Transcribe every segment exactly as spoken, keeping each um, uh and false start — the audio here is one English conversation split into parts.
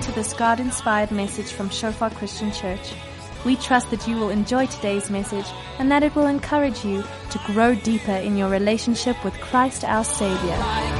to this God-inspired message from Shofar Christian Church. We trust that you will enjoy today's message and that it will encourage you to grow deeper in your relationship with Christ our Savior.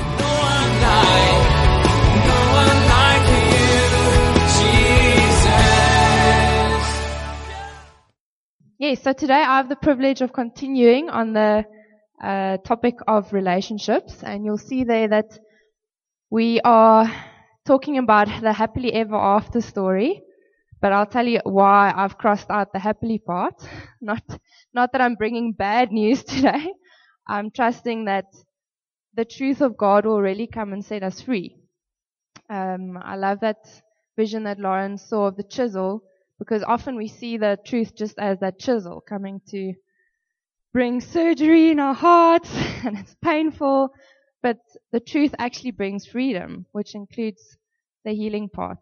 Yes, so today I have the privilege of continuing on the uh, topic of relationships, and you'll see there that we are talking about the happily ever after story, but I'll tell you why I've crossed out the happily part. Not, not that I'm bringing bad news today. I'm trusting that the truth of God will really come and set us free. Um, I love that vision that Lauren saw of the chisel, because often we see the truth just as that chisel coming to bring surgery in our hearts, and it's painful, but the truth actually brings freedom, which includes the healing part.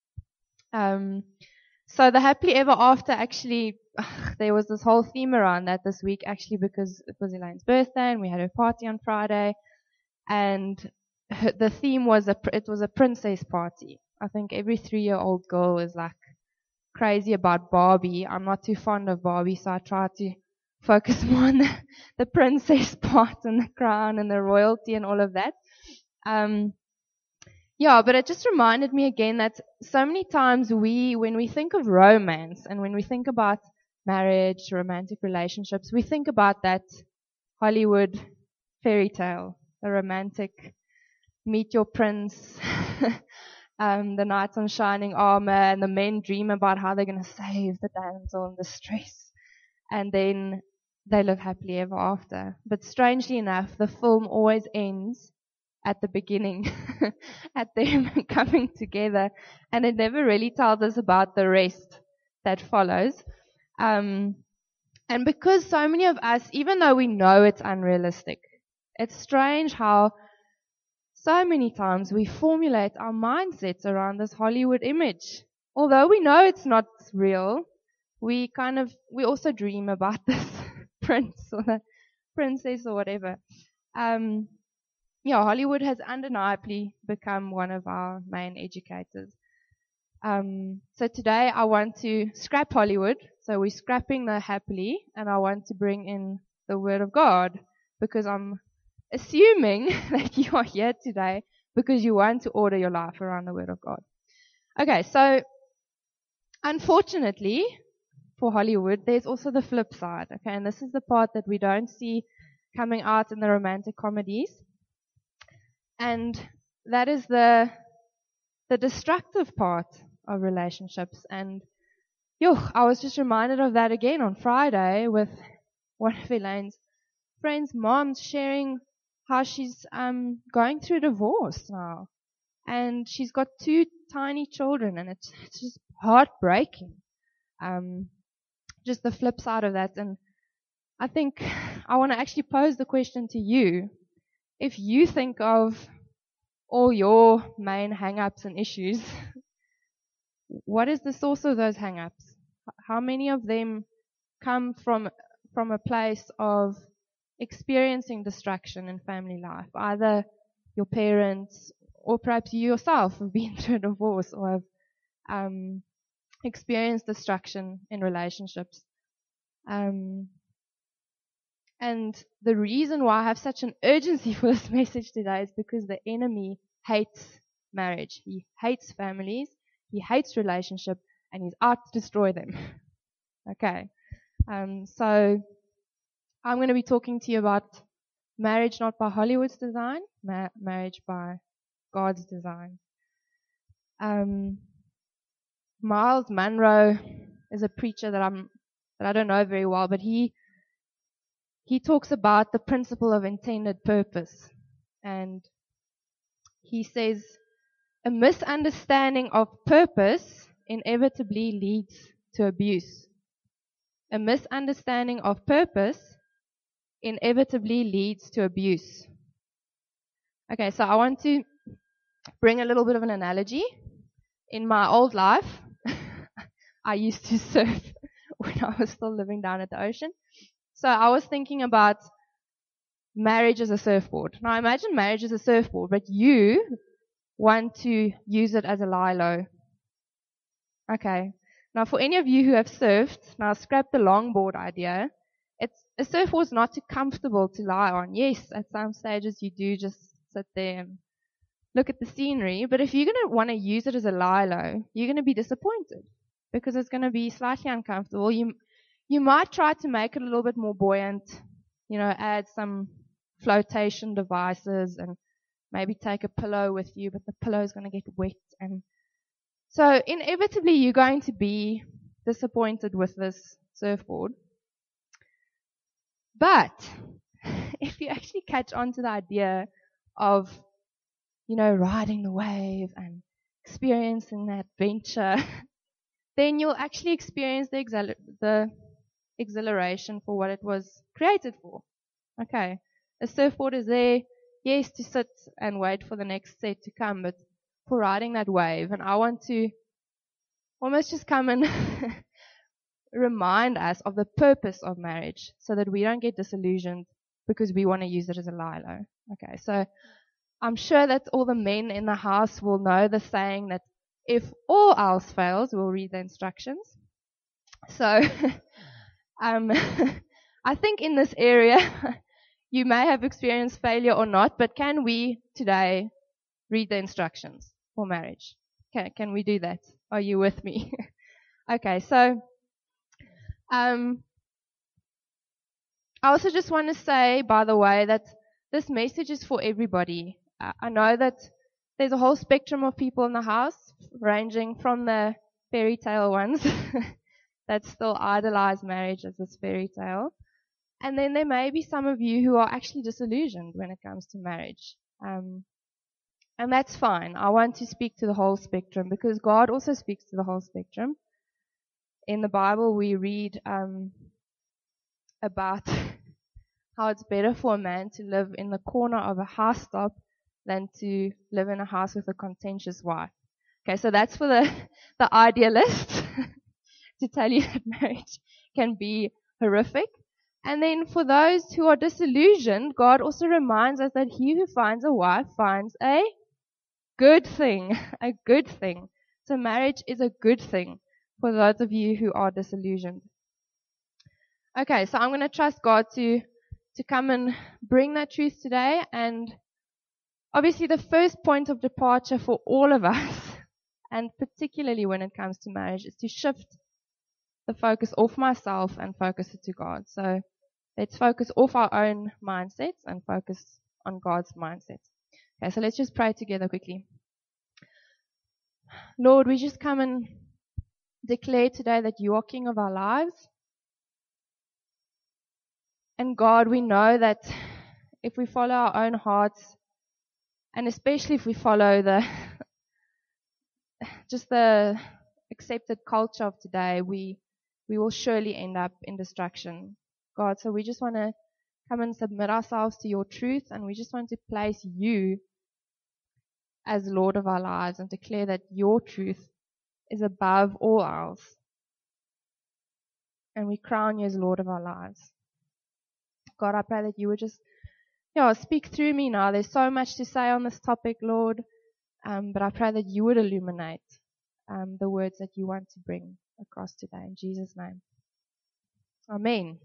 Um, so the happily ever after, actually, ugh, there was this whole theme around that this week, actually, because it was Elaine's birthday, and we had her party on Friday, and her, the theme was, a, it was a princess party. I think every three-year-old girl is like crazy about Barbie. I'm not too fond of Barbie, so I try to focus more on the, the princess part and the crown and the royalty and all of that. Um, yeah, but it just reminded me again that so many times we, when we think of romance and when we think about marriage, romantic relationships, we think about that Hollywood fairy tale, the romantic meet your prince, um, the knights on shining armor, and the men dream about how they're going to save the damsel in distress. And then they live happily ever after. But strangely enough, the film always ends at the beginning, at them coming together, and it never really tells us about the rest that follows. Um, and because so many of us, even though we know it's unrealistic, it's strange how so many times we formulate our mindsets around this Hollywood image. Although we know it's not real, we kind of, we also dream about this prince or the princess or whatever. Um, yeah, Hollywood has undeniably become one of our main educators. Um, so today I want to scrap Hollywood. So we're scrapping the happily, and I want to bring in the Word of God, because I'm assuming that you are here today because you want to order your life around the Word of God. Okay, so unfortunately for Hollywood, there's also the flip side. Okay, and this is the part that we don't see coming out in the romantic comedies. And that is the the destructive part of relationships. And yo, I was just reminded of that again on Friday with one of Elaine's friends' moms sharing how she's um going through divorce now. And she's got two tiny children, and it's, it's just heartbreaking. Um, just the flip side of that. And I think I want to actually pose the question to you. If you think of all your main hang-ups and issues, what is the source of those hang-ups? How many of them come from from a place of experiencing distraction in family life? Either your parents or perhaps you yourself have been through a divorce or have um, experienced distraction in relationships. Um, And the reason why I have such an urgency for this message today is because the enemy hates marriage. He hates families. He hates relationship, and he's out to destroy them. Okay. Um, so I'm going to be talking to you about marriage not by Hollywood's design, ma- marriage by God's design. Um, Miles Monroe is a preacher that I'm that I don't know very well, but he He talks about the principle of intended purpose. And he says, a misunderstanding of purpose inevitably leads to abuse. A misunderstanding of purpose inevitably leads to abuse. Okay, so I want to bring a little bit of an analogy. In my old life, I used to surf when I was still living down at the ocean. So I was thinking about marriage as a surfboard. Now imagine marriage as a surfboard, but you want to use it as a lilo. Okay. Now, for any of you who have surfed, now scrap the longboard idea. It's, a surfboard's not too comfortable to lie on. Yes, at some stages you do just sit there and look at the scenery, but if you're going to want to use it as a lie-low, you're going to be disappointed because it's going to be slightly uncomfortable. You, you might try to make it a little bit more buoyant, you know, add some flotation devices and maybe take a pillow with you, but the pillow is going to get wet. And so inevitably you're going to be disappointed with this surfboard. But if you actually catch on to the idea of, you know, riding the wave and experiencing the adventure, then you'll actually experience the, exhil- the exhilaration for what it was created for. Okay, a surfboard is there, yes, to sit and wait for the next set to come, but for riding that wave. And I want to almost just come and remind us of the purpose of marriage so that we don't get disillusioned because we want to use it as a lie-low. Okay, so I'm sure that all the men in the house will know the saying that if all else fails, we'll read the instructions. So um, I think in this area, you may have experienced failure or not, but can we today read the instructions for marriage? Okay, can we do that? Are you with me? Okay, so um, I also just want to say, by the way, that this message is for everybody. Uh, I know that there's a whole spectrum of people in the house, ranging from the fairy tale ones that still idolize marriage as this fairy tale. And then there may be some of you who are actually disillusioned when it comes to marriage. Um, and that's fine. I want to speak to the whole spectrum because God also speaks to the whole spectrum. In the Bible, we read um, about how it's better for a man to live in the corner of a housetop than to live in a house with a contentious wife. Okay, so that's for the, the idealist to tell you that marriage can be horrific. And then for those who are disillusioned, God also reminds us that he who finds a wife finds a good thing, a good thing. So marriage is a good thing for those of you who are disillusioned. Okay, so I'm going to trust God to, to come and bring that truth today. And obviously the first point of departure for all of us, and particularly when it comes to marriage, is to shift the focus off myself and focus it to God. So let's focus off our own mindsets and focus on God's mindset. Okay, so let's just pray together quickly. Lord, we just come and declare today that you are King of our lives. And God, we know that if we follow our own hearts, and especially if we follow the just the accepted culture of today, we we will surely end up in destruction. God, so we just want to come and submit ourselves to your truth, and we just want to place you as Lord of our lives and declare that your truth is above all else. And we crown you as Lord of our lives. God, I pray that you would just yeah, speak through me now. There's so much to say on this topic, Lord, um, but I pray that you would illuminate um, the words that you want to bring across today. In Jesus' name. Amen.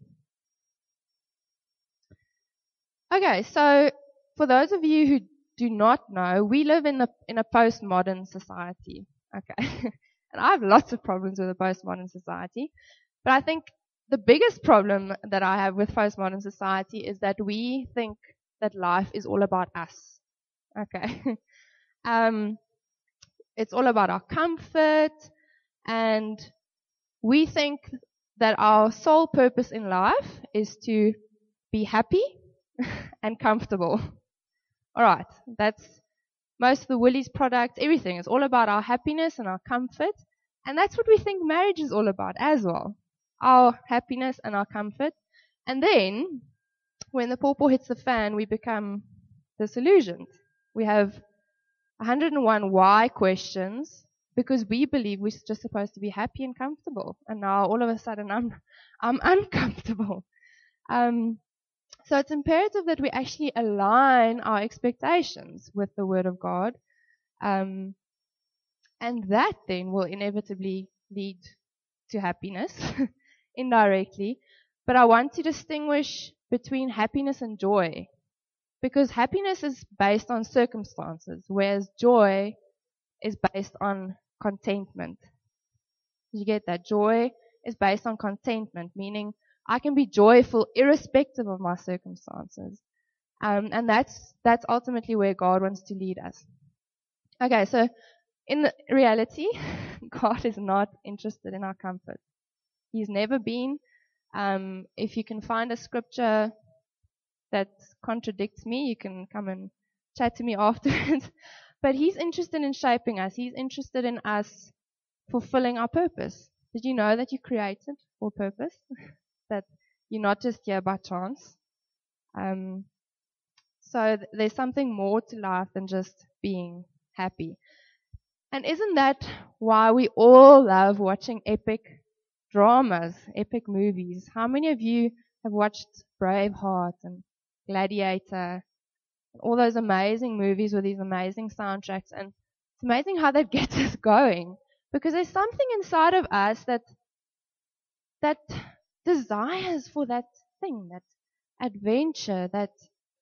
Okay, so for those of you who do not know, we live in a in a postmodern society. Okay, and I have lots of problems with a postmodern society, but I think the biggest problem that I have with postmodern society is that we think that life is all about us. Okay, um, it's all about our comfort, and we think that our sole purpose in life is to be happy and comfortable. All right, that's most of the Woolies products, everything is all about our happiness and our comfort, and that's what we think marriage is all about as well, our happiness and our comfort. And then, when the pawpaw hits the fan, we become disillusioned. We have one hundred and one why questions because we believe we're just supposed to be happy and comfortable, and now all of a sudden I'm I'm uncomfortable. Um, So it's imperative that we actually align our expectations with the Word of God. Um, and that then will inevitably lead to happiness indirectly. But I want to distinguish between happiness and joy, because happiness is based on circumstances, whereas joy is based on contentment. You get that? Joy is based on contentment, meaning I can be joyful irrespective of my circumstances. Um, and that's that's ultimately where God wants to lead us. Okay, so in the reality, God is not interested in our comfort. He's never been. Um, if you can find a scripture that contradicts me, you can come and chat to me afterwards. But He's interested in shaping us. He's interested in us fulfilling our purpose. Did you know that you're created for purpose? That you're not just here by chance? Um, so th- there's something more to life than just being happy. And isn't that why we all love watching epic dramas, epic movies? How many of you have watched Braveheart and Gladiator, all those amazing movies with these amazing soundtracks? And it's amazing how that gets us going, because there's something inside of us that that desires for that thing, that adventure, that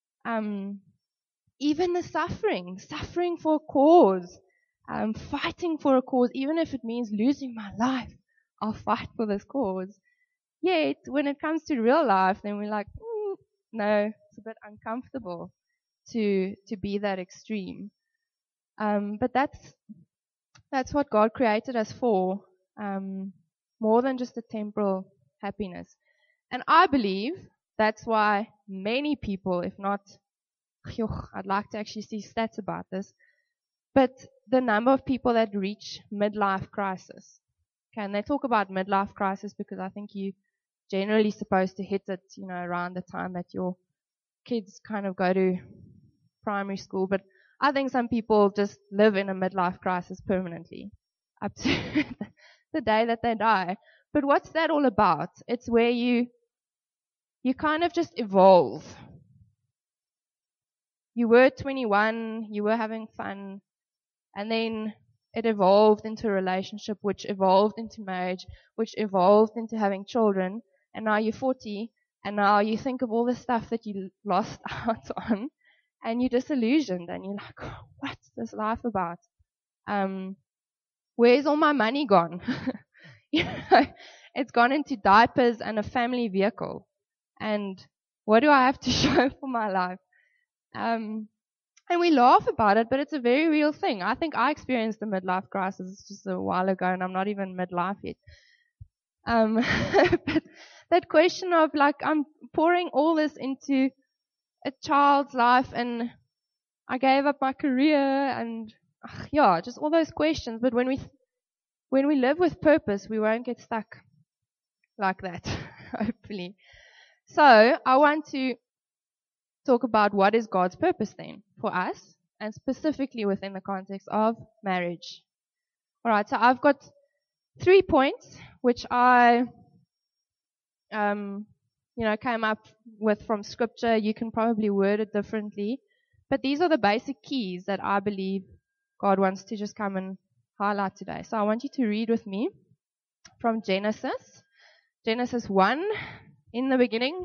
um, even the suffering, suffering for a cause, um, fighting for a cause, even if it means losing my life, I'll fight for this cause. Yet, when it comes to real life, then we're like, mm, no, it's a bit uncomfortable to to be that extreme. Um, but that's that's what God created us for, um, more than just a temporal happiness. And I believe that's why many people, if not, I'd like to actually see stats about this, but the number of people that reach midlife crisis. Okay, and they talk about midlife crisis because I think you generally supposed to hit it, you know, around the time that your kids kind of go to primary school. But I think some people just live in a midlife crisis permanently up to the day that they die. But what's that all about? It's where you you kind of just evolve. You were twenty-one, you were having fun, and then it evolved into a relationship, which evolved into marriage, which evolved into having children, and now you're forty, and now you think of all the stuff that you lost out on, and you're disillusioned, and you're like, oh, what's this life about? Um, where's all my money gone? You know, it's gone into diapers and a family vehicle, and what do I have to show for my life? Um, and we laugh about it, but it's a very real thing. I think I experienced the midlife crisis just a while ago, and I'm not even midlife yet. Um, but that question of like, I'm pouring all this into a child's life, and I gave up my career, and ugh, yeah, just all those questions. But when we when we live with purpose, we won't get stuck like that, hopefully. So I want to talk about what is God's purpose then for us, and specifically within the context of marriage. All right, so I've got three points which I, um, you know, came up with from Scripture. You can probably word it differently, but these are the basic keys that I believe God wants to just come and highlight today. So I want you to read with me from Genesis, Genesis one. In the beginning,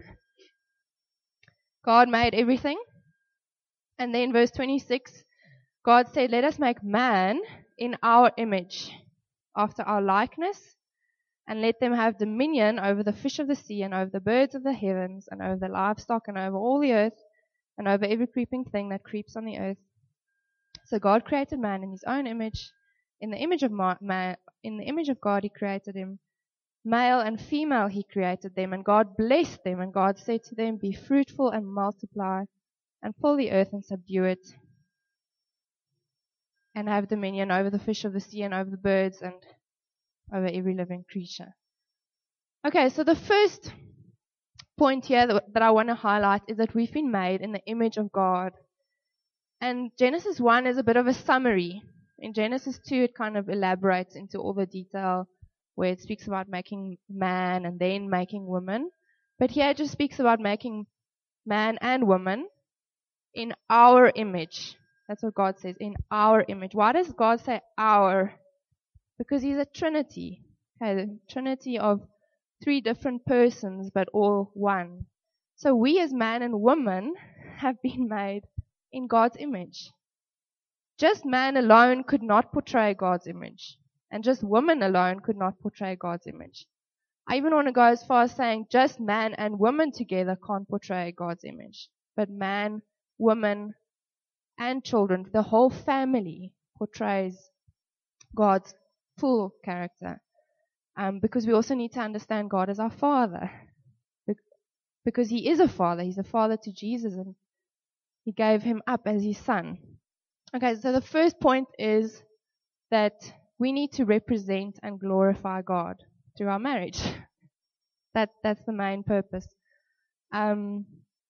God made everything. And then verse twenty-six, God said, let us make man in our image, after our likeness, and let them have dominion over the fish of the sea, and over the birds of the heavens, and over the livestock, and over all the earth, and over every creeping thing that creeps on the earth. So God created man in his own image. In the image of man, in the image of God he created him. Male and female he created them, and God blessed them, and God said to them, be fruitful and multiply, and fill the earth and subdue it, and have dominion over the fish of the sea, and over the birds, and over every living creature. Okay, so the first point here that, that I want to highlight is that we've been made in the image of God. And Genesis one is a bit of a summary. In Genesis two, it kind of elaborates into all the detail, where it speaks about making man and then making woman. But here it just speaks about making man and woman in our image. That's what God says, in our image. Why does God say our? Because He's a Trinity. Okay, the Trinity of three different persons, but all one. So we as man and woman have been made in God's image. Just man alone could not portray God's image. And just woman alone could not portray God's image. I even want to go as far as saying just man and woman together can't portray God's image. But man, woman, and children, the whole family portrays God's full character. Um, because we also need to understand God as our Father. Because He is a Father. He's a Father to Jesus, and He gave Him up as His Son. Okay, so the first point is that we need to represent and glorify God through our marriage. That that's the main purpose. Um,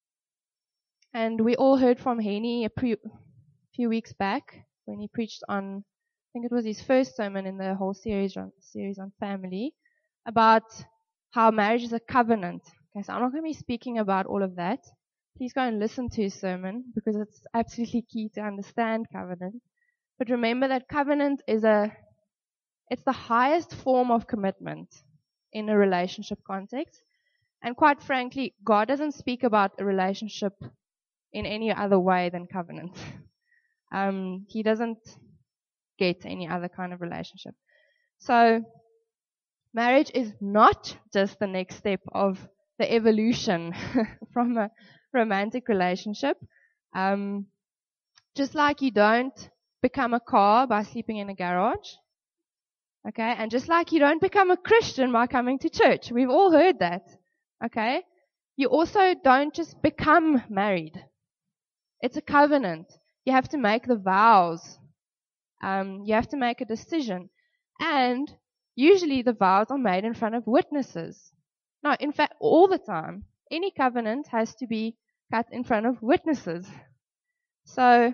and we all heard from Henny a pre- few weeks back when he preached on, I think it was his first sermon in the whole series on series on family, about how marriage is a covenant. Okay, so I'm not going to be speaking about all of that. Please go and listen to his sermon because it's absolutely key to understand covenant. But remember that covenant is a, it's the highest form of commitment in a relationship context. And quite frankly, God doesn't speak about a relationship in any other way than covenant. Um, he doesn't get any other kind of relationship. So, marriage is not just the next step of the evolution from a romantic relationship. Um, just like you don't become a car by sleeping in a garage. Okay, and just like you don't become a Christian by coming to church. We've all heard that. Okay, you also don't just become married. It's a covenant. You have to make the vows. Um, you have to make a decision. And usually the vows are made in front of witnesses. No, in fact, all the time. Any covenant has to be cut in front of witnesses. So,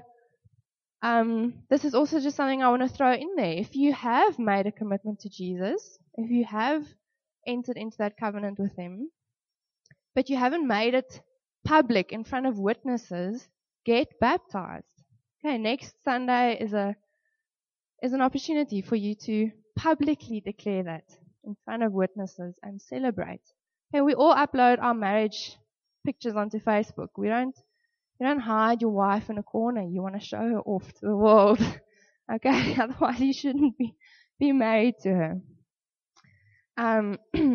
um, this is also just something I want to throw in there. If you have made a commitment to Jesus, if you have entered into that covenant with Him, but you haven't made it public in front of witnesses, get baptized. Okay, next Sunday is a is an opportunity for you to publicly declare that in front of witnesses and celebrate. Okay, we all upload our marriage pictures onto Facebook. We don't you don't hide your wife in a corner. You want to show her off to the world. Okay, otherwise you shouldn't be be married to her. Um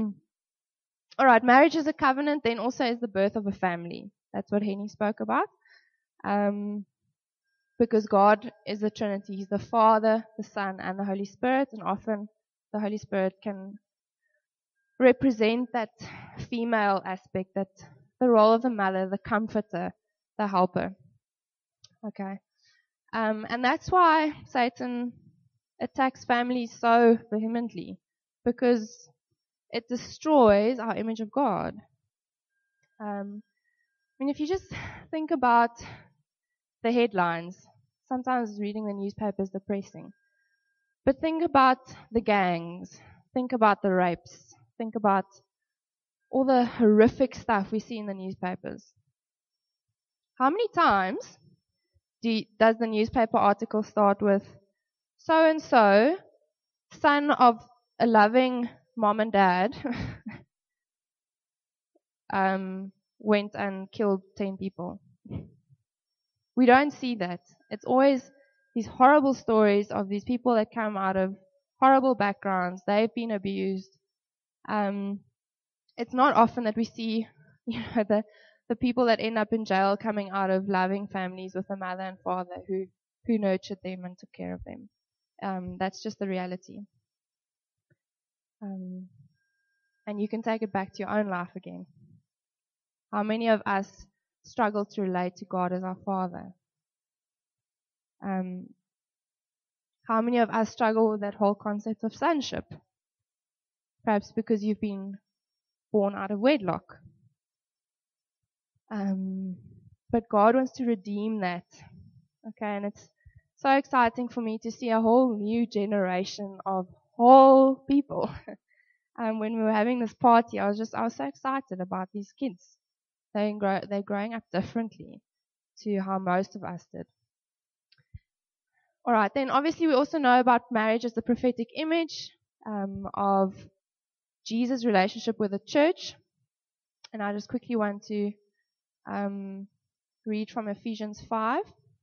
All right, marriage is a covenant, then also is the birth of a family. That's what Henny spoke about. Um, because God is the Trinity. He's the Father, the Son, and the Holy Spirit, and often the Holy Spirit can represent that female aspect, that the role of the mother, the comforter, the helper. Okay. Um, and that's why Satan attacks families so vehemently, because it destroys our image of God. Um, I mean, if you just think about the headlines, sometimes reading the newspaper is depressing. But think about the gangs. Think about the rapes. Think about all the horrific stuff we see in the newspapers. How many times do you, does the newspaper article start with, so-and-so, son of a loving mom and dad, um, went and killed ten people? We don't see that. It's always these horrible stories of these people that come out of horrible backgrounds. They've been abused. Um, it's not often that we see, you know, the the people that end up in jail coming out of loving families with a mother and father who who nurtured them and took care of them. Um, that's just the reality. Um, and you can take it back to your own life again. How many of us struggle to relate to God as our Father? Um, how many of us struggle with that whole concept of sonship? Perhaps because you've been born out of wedlock. Um, but God wants to redeem that. Okay, and it's so exciting for me to see a whole new generation of whole people. um, when we were having this party, I was just I was so excited about these kids. They grow, they're growing up differently to how most of us did. All right, then obviously we also know about marriage as the prophetic image. um, of Jesus' relationship with the church. And I just quickly want to um, read from Ephesians five.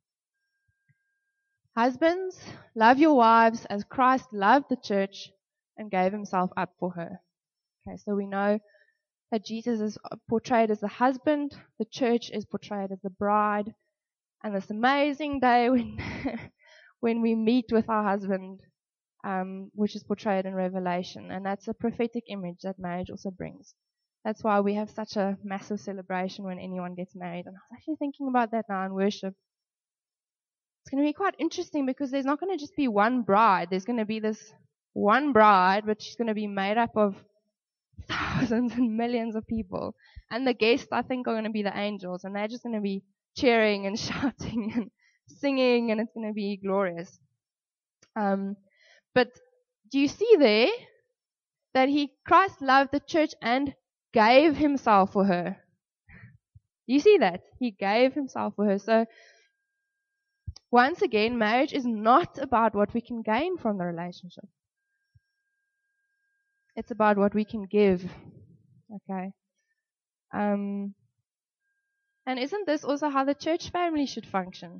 Husbands, love your wives as Christ loved the church and gave himself up for her. Okay, so we know that Jesus is portrayed as the husband, the church is portrayed as the bride, and this amazing day when when we meet with our husband, um, which is portrayed in Revelation, and that's a prophetic image that marriage also brings. That's why we have such a massive celebration when anyone gets married. And I was actually thinking about that now in worship. It's going to be quite interesting because there's not going to just be one bride. There's going to be this one bride, but she's going to be made up of thousands and millions of people. And the guests, I think, are going to be the angels, and they're just going to be cheering and shouting and singing, and it's going to be glorious. Um, but do you see there that he, Christ loved the church and gave himself for her? Do you see that? He gave himself for her. So, once again, marriage is not about what we can gain from the relationship. It's about what we can give. Okay. Um, and isn't this also how the church family should function?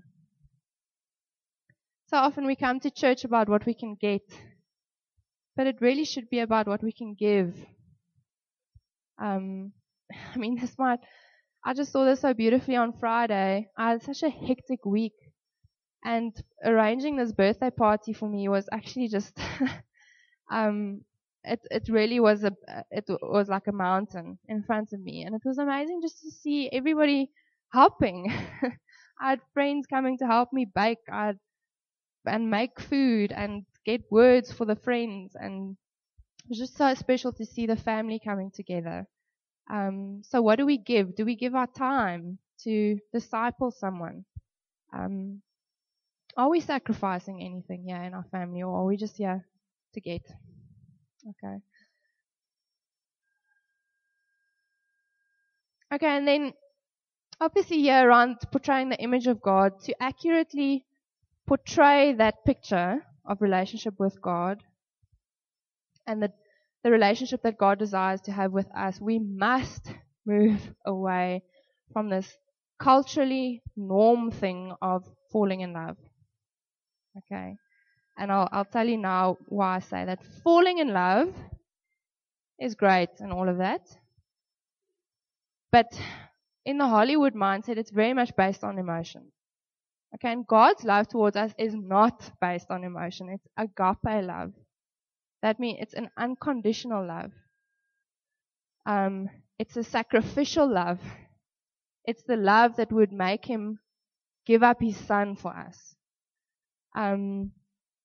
So often we come to church about what we can get, but it really should be about what we can give. Um, I mean, this might, I just saw this so beautifully on Friday. I had such a hectic week, and arranging this birthday party for me was actually just, um, it it really was a, it was like a mountain in front of me, and it was amazing just to see everybody helping. I had friends coming to help me bake, I had, and make food and get words for the friends, and it was just so special to see the family coming together. Um, so what do we give? Do we give our time to disciple someone? Um, are we sacrificing anything here in our family, or are we just here to get? Okay. Okay, and then obviously here around portraying the image of God, to accurately portray that picture of relationship with God and the, the relationship that God desires to have with us, we must move away from this culturally norm thing of falling in love. Okay. And I'll, I'll tell you now why I say that. Falling in love is great and all of that. But in the Hollywood mindset, it's very much based on emotion. Okay, and God's love towards us is not based on emotion. It's agape love. That means it's an unconditional love. Um, it's a sacrificial love. It's the love that would make him give up his son for us. Um,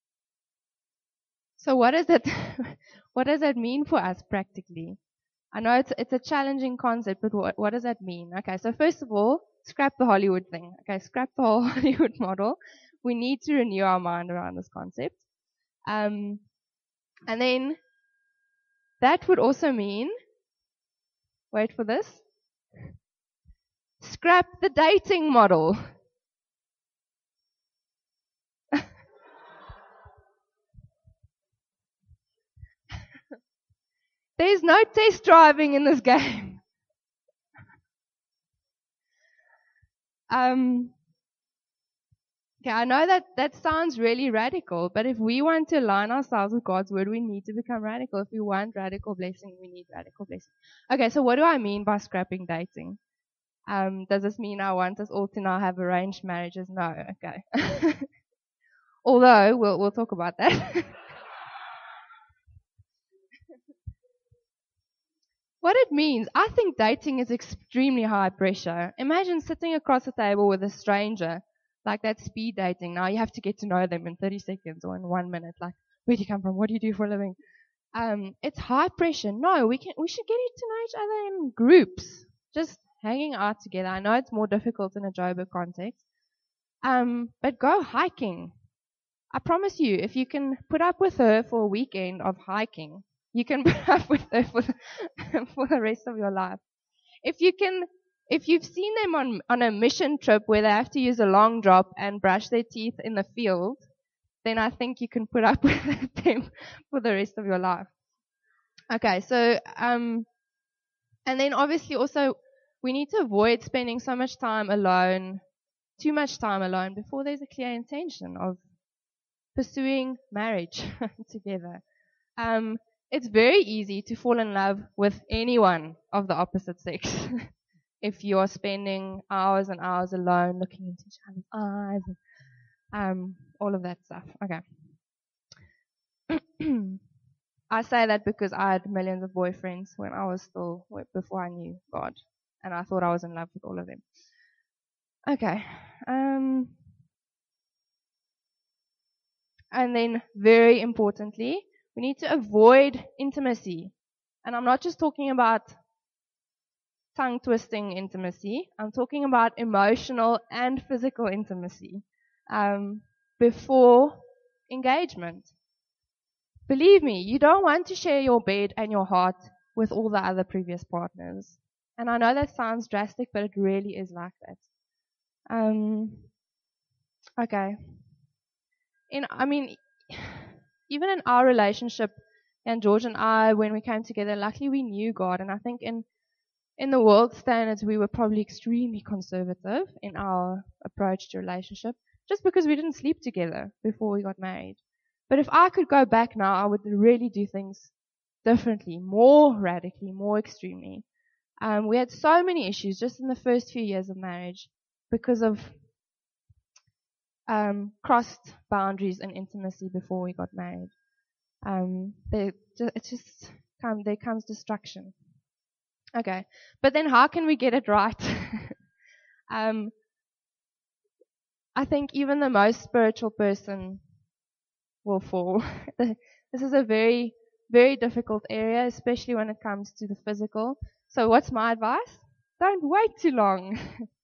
so what does that, what does that mean for us practically? I know it's, it's a challenging concept, but what, what does that mean? Okay, so first of all, scrap the Hollywood thing. Okay, scrap the whole Hollywood model. We need to renew our mind around this concept. Um, and then that would also mean, wait for this, scrap the dating model. There's no test driving in this game. Um, okay, I know that that sounds really radical, but if we want to align ourselves with God's word, we need to become radical. If we want radical blessing, we need radical blessing. Okay, so what do I mean by scrapping dating? Um, does this mean I want us all to now have arranged marriages? No, okay. Although, we'll, we'll talk about that. What it means, I think dating is extremely high pressure. Imagine sitting across the table with a stranger, like that speed dating. Now you have to get to know them in thirty seconds or in one minute. Like, where do you come from? What do you do for a living? Um, it's high pressure. No, we can, we should get to know each other in groups, just hanging out together. I know it's more difficult in a Joburg context. Um, but go hiking. I promise you, if you can put up with her for a weekend of hiking, you can put up with her for the, for the rest of your life. If you can, if you've seen them on, on a mission trip where they have to use a long drop and brush their teeth in the field, then I think you can put up with them for the rest of your life. Okay, so, um, and then obviously also we need to avoid spending so much time alone, too much time alone, before there's a clear intention of pursuing marriage together. Um, it's very easy to fall in love with anyone of the opposite sex if you are spending hours and hours alone looking into each other's eyes and um, all of that stuff. Okay. I say that because I had millions of boyfriends when I was still, before I knew God. And I thought I was in love with all of them. Okay. Um, and then, very importantly, we need to avoid intimacy. And I'm not just talking about tongue-twisting intimacy. I'm talking about emotional and physical intimacy um, before engagement. Believe me, you don't want to share your bed and your heart with all the other previous partners. And I know that sounds drastic, but it really is like that. Um, okay. In, I mean, even in our relationship, and George and I, when we came together, luckily we knew God. And I think in, in the world standards, we were probably extremely conservative in our approach to relationship, just because we didn't sleep together before we got married. But if I could go back now, I would really do things differently, more radically, more extremely. Um, we had so many issues just in the first few years of marriage because of um, crossed boundaries and intimacy before we got married. Um, they, it's just come, there comes destruction. Okay, but then how can we get it right? um, I think even the most spiritual person will fall. This is a very, very difficult area, especially when it comes to the physical. So what's my advice? Don't wait too long.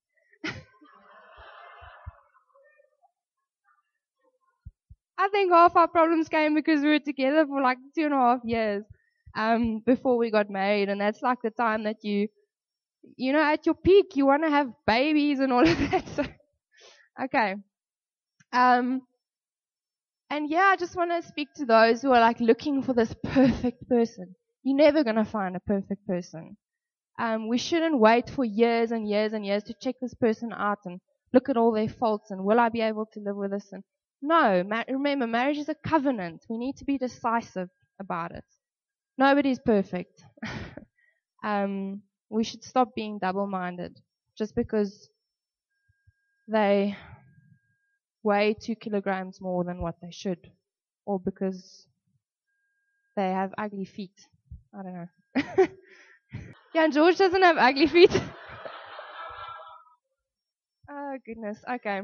I think half our problems came because we were together for like two and a half years um, before we got married, and that's like the time that you, you know, at your peak, you want to have babies and all of that. So, okay. Um, and yeah, I just want to speak to those who are like looking for this perfect person. You're never going to find a perfect person. Um, we shouldn't wait for years and years and years to check this person out and look at all their faults and will I be able to live with this? And no, ma- remember, marriage is a covenant. We need to be decisive about it. Nobody's perfect. um, we should stop being double-minded just because they weigh two kilograms more than what they should, or because they have ugly feet. I don't know. Yeah, and George doesn't have ugly feet. Oh, goodness. Okay.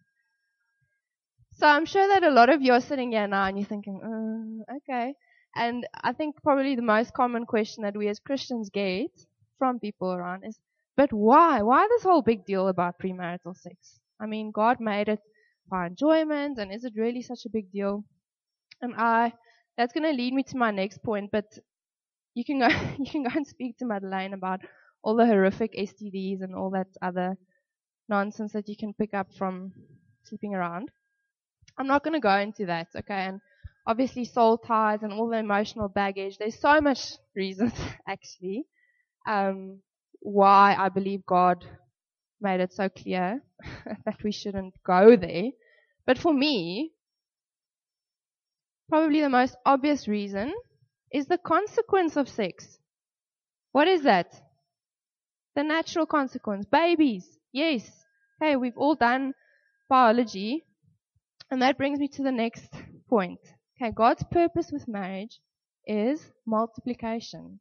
So I'm sure that a lot of you are sitting here now and you're thinking, mm, okay. And I think probably the most common question that we as Christians get from people around is, but why? Why this whole big deal about premarital sex? I mean, God made it for enjoyment, and is it really such a big deal? And I, that's going to lead me to my next point, but you can go, you can go and speak to Madeleine about all the horrific S T Ds and all that other nonsense that you can pick up from sleeping around. I'm not going to go into that, okay? And obviously soul ties and all the emotional baggage. There's so much reasons, actually, um, why I believe God made it so clear that we shouldn't go there. But for me, probably the most obvious reason is the consequence of sex. What is that? The natural consequence. Babies. Yes. Okay, we've all done biology. And that brings me to the next point. Okay, God's purpose with marriage is multiplication.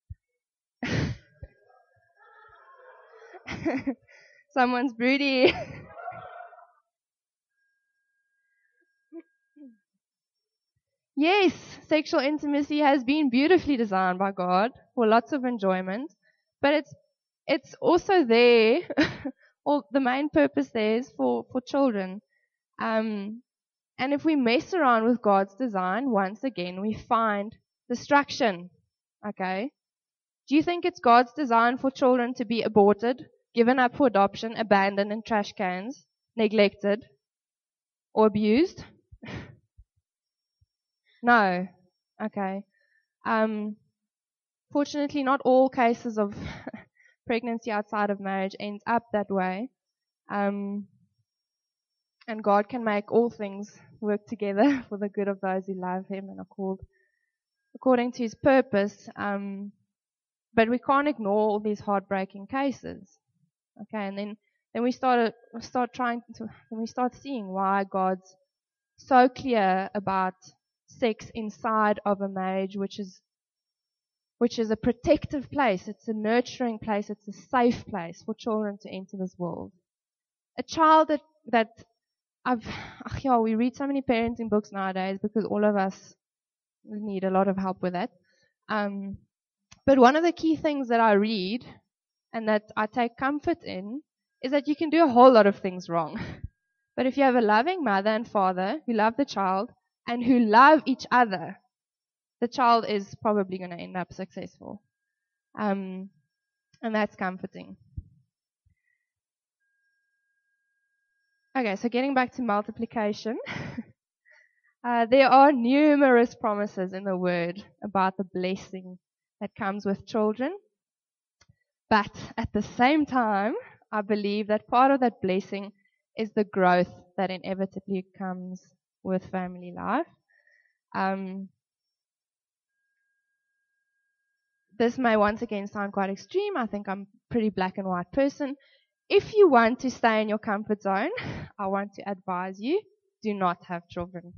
Someone's broody. Yes, sexual intimacy has been beautifully designed by God for lots of enjoyment, but it's it's also there. Or the main purpose there is for for children. Um, and if we mess around with God's design, once again, we find destruction. Okay? Do you think it's God's design for children to be aborted, given up for adoption, abandoned in trash cans, neglected, or abused? No. Okay. Um, fortunately, not all cases of pregnancy outside of marriage ends up that way. Um, and God can make all things work together for the good of those who love Him and are called according to His purpose. Um, but we can't ignore all these heartbreaking cases. Okay, and then then we start start trying to then we start seeing why God's so clear about sex inside of a marriage, which is which is a protective place, it's a nurturing place, it's a safe place for children to enter this world. A child that that I've ach yeah, we read so many parenting books nowadays because all of us need a lot of help with that. Um, but one of the key things that I read and that I take comfort in is that you can do a whole lot of things wrong. But if you have a loving mother and father who love the child and who love each other, the child is probably going to end up successful. Um, and that's comforting. Okay, so getting back to multiplication. uh, there are numerous promises in the Word about the blessing that comes with children. But at the same time, I believe that part of that blessing is the growth that inevitably comes with family life. Um, this may once again sound quite extreme. I think I'm a pretty black and white person. If you want to stay in your comfort zone, I want to advise you, do not have children.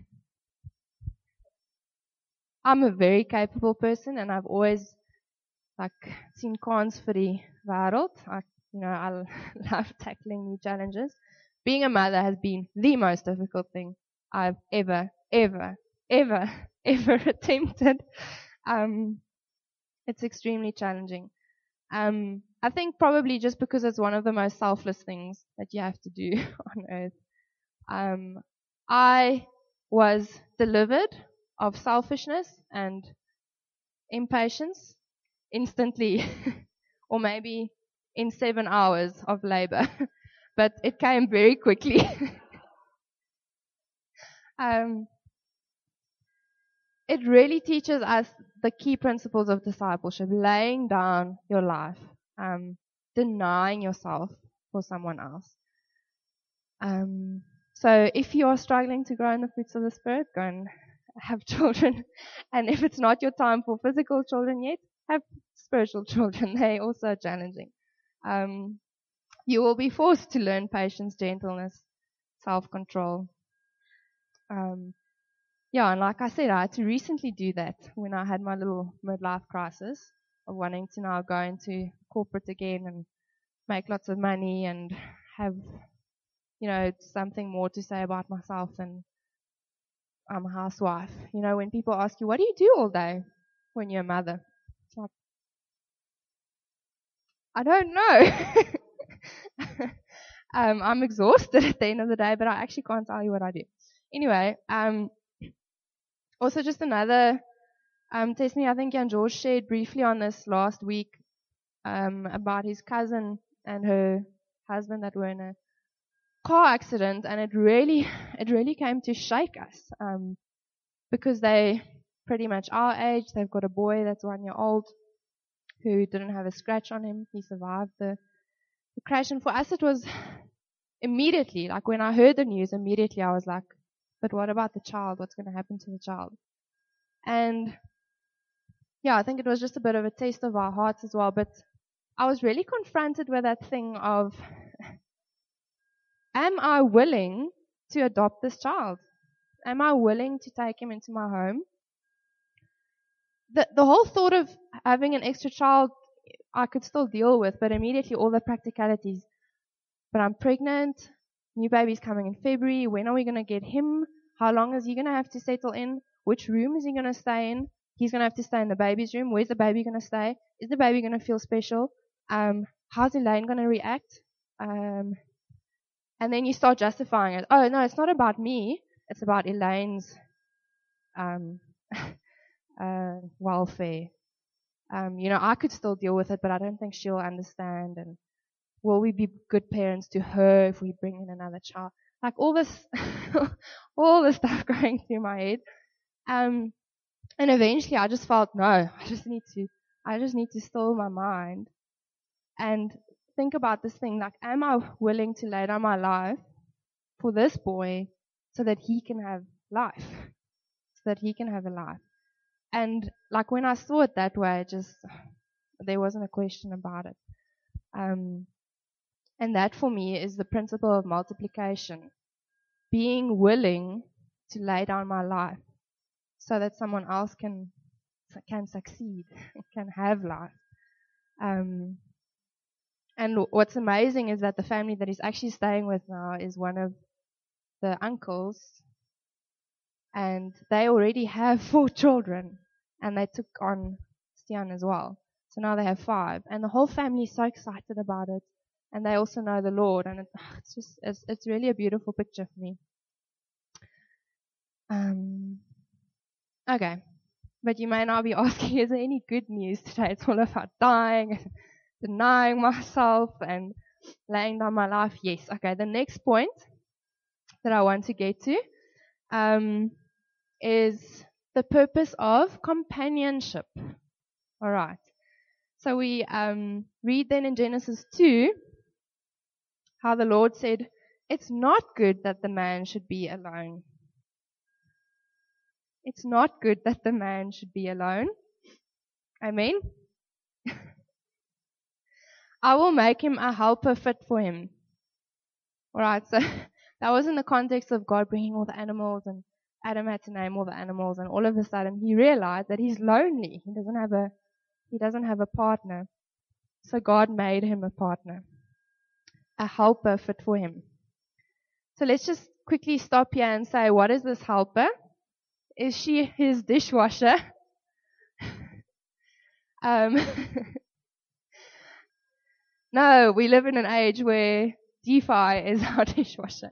I'm a very capable person and I've always like seen kans vir die wêreld. I, you know, I love tackling new challenges. Being a mother has been the most difficult thing I've ever, ever, ever, ever attempted. Um, it's extremely challenging. Um, I think probably just because it's one of the most selfless things that you have to do on earth. Um, I was delivered of selfishness and impatience instantly, or maybe in seven hours of labor, but it came very quickly. um, it really teaches us the key principles of discipleship, laying down your life, um, denying yourself for someone else. Um, so if you are struggling to grow in the fruits of the Spirit, go and have children. And if it's not your time for physical children yet, have spiritual children. They're also challenging. Um, you will be forced to learn patience, gentleness, self-control. Um, yeah, and like I said, I had to recently do that when I had my little midlife crisis of wanting to now go into corporate again and make lots of money and have, you know, something more to say about myself than I'm a housewife. You know, when people ask you, what do you do all day when you're a mother? It's like, I don't know. um, I'm exhausted at the end of the day, but I actually can't tell you what I do. Anyway, um, also just another um, testimony. I think Jan George shared briefly on this last week um, about his cousin and her husband that were in a car accident, and it really, it really came to shake us um, because they pretty much our age. They've got a boy that's one year old who didn't have a scratch on him. He survived the, the crash, and for us it was immediately, like when I heard the news, immediately I was like, but what about the child? What's going to happen to the child? And yeah, I think it was just a bit of a taste of our hearts as well, but I was really confronted with that thing of, am I willing to adopt this child? Am I willing to take him into my home? The, the whole thought of having an extra child, I could still deal with, but immediately all the practicalities. But I'm pregnant, new baby's coming in February, when are we going to get him? How long is he going to have to settle in? Which room is he going to stay in? He's going to have to stay in the baby's room. Where's the baby going to stay? Is the baby going to feel special? Um, how's Elaine going to react? Um, and then you start justifying it. Oh, no, it's not about me. It's about Elaine's um, uh, welfare. Um, you know, I could still deal with it, but I don't think she'll understand. And will we be good parents to her if we bring in another child? Like all this, all this stuff going through my head. Um, and eventually I just felt, no, I just need to, I just need to still my mind and think about this thing, like, am I willing to lay down my life for this boy so that he can have life, so that he can have a life? And like when I saw it that way, just, there wasn't a question about it. Um, and that for me is the principle of multiplication. Being willing to lay down my life so that someone else can can succeed, can have life. Um, and what's amazing is that the family that he's actually staying with now is one of the uncles, and they already have four children, and they took on Stian as well. So now they have five, and the whole family is so excited about it, and they also know the Lord, and it, it's just it's, it's really a beautiful picture for me. Um, okay. But you may now be asking, is there any good news today? It's all about dying and denying myself and laying down my life. Yes. Okay. The next point that I want to get to um, is the purpose of companionship. All right. So we um, read then in Genesis two how the Lord said, it's not good that the man should be alone. It's not good that the man should be alone. Amen. I will make him a helper fit for him. Alright, so that was in the context of God bringing all the animals, and Adam had to name all the animals, and all of a sudden he realized that he's lonely. He doesn't have a, he doesn't have a partner. So God made him a partner, a helper fit for him. So let's just quickly stop here and say, what is this helper? Is she his dishwasher? um, no, we live in an age where DeFi is our dishwasher.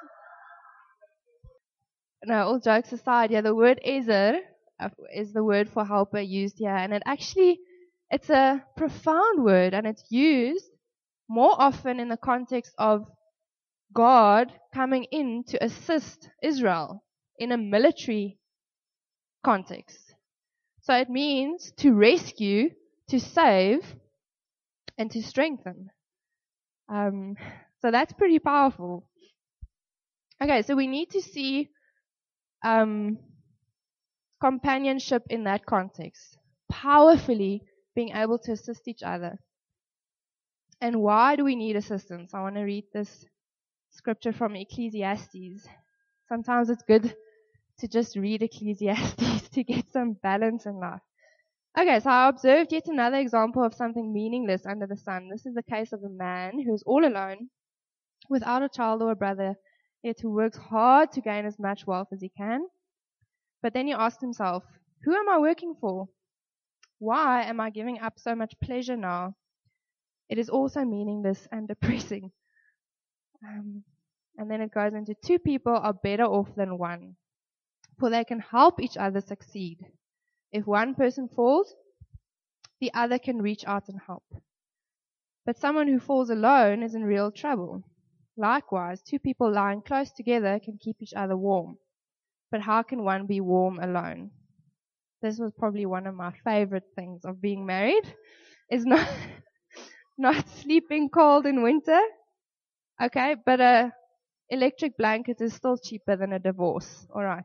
No, all jokes aside, yeah, the word ezer is the word for helper used here, and it actually, it's a profound word, and it's used more often in the context of God coming in to assist Israel in a military context. So it means to rescue, to save, and to strengthen. Um, so that's pretty powerful. Okay, so we need to see um, companionship in that context, powerfully being able to assist each other. And why do we need assistance? I want to read this scripture from Ecclesiastes. Sometimes it's good to just read Ecclesiastes to get some balance in life. Okay, so I observed yet another example of something meaningless under the sun. This is the case of a man who is all alone, without a child or a brother, yet who works hard to gain as much wealth as he can. But then he asked himself, who am I working for? Why am I giving up so much pleasure now? It is also meaningless and depressing. Um, and then it goes into two people are better off than one, for they can help each other succeed. If one person falls, the other can reach out and help. But someone who falls alone is in real trouble. Likewise, two people lying close together can keep each other warm. But how can one be warm alone? This was probably one of my favorite things of being married, is not not sleeping cold in winter. Okay, but a electric blanket is still cheaper than a divorce. All right.